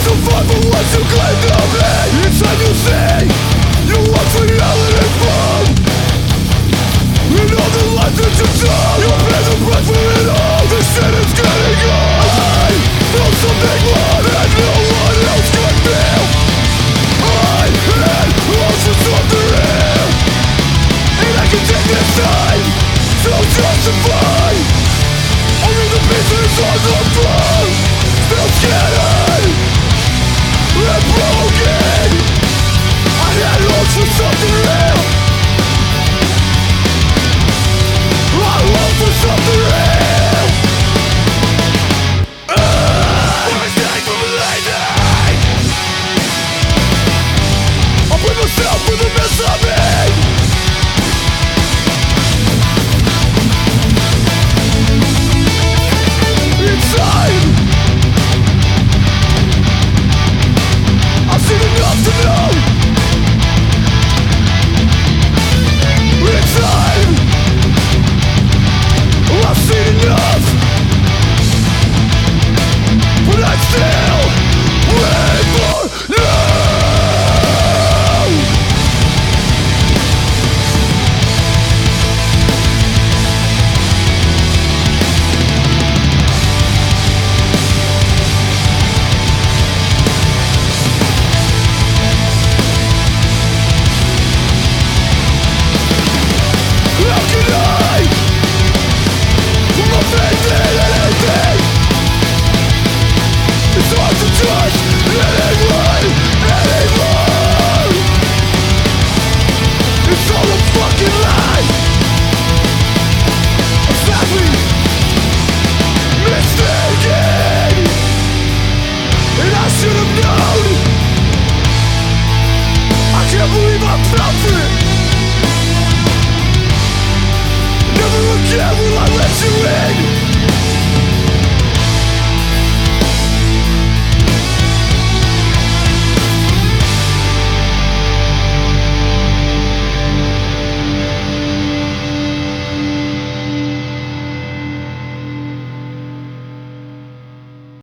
survival what you claim to be. It's time you see you want reality from. In all the life that you took, you pay the price for it all. This shit is getting old. I feel something more that no one else can feel. I had lost for something real, and I can take this time to justify only the pieces on the floor, still scattered and broken. I had lost for something real. I long for something real. Wanna stay from a lady. I put myself in the mess of it. Inside, I've seen enough to know. Inside, I've seen enough, but I still wait for you. How can I put my faith in anything? It's hard to trust anything.